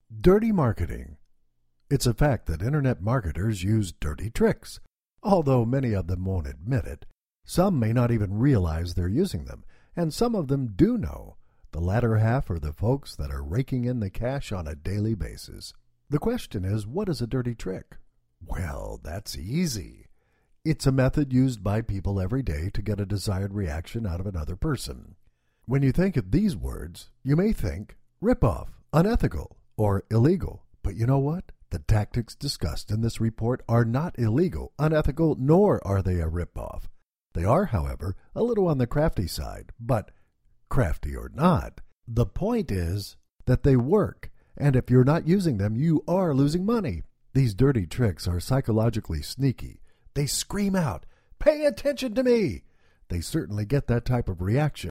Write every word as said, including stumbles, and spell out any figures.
Dirty marketing. It's a fact that internet marketers use dirty tricks. Although many of them won't admit it, some may not even realize they're using them, and some of them do know. The latter half are the folks that are raking in the cash on a daily basis. The question is, what is a dirty trick? Well, that's easy. It's a method used by people every day to get a desired reaction out of another person. When you think of these words, you may think ripoff, unethical, or illegal. But you know what? The tactics discussed in this report are not illegal, unethical, nor are they a ripoff. They are, however, a little on the crafty side, but crafty or not, the point is that they work, and if you're not using them, you are losing money. These dirty tricks are psychologically sneaky. They scream out, "Pay attention to me!" They certainly get that type of reaction.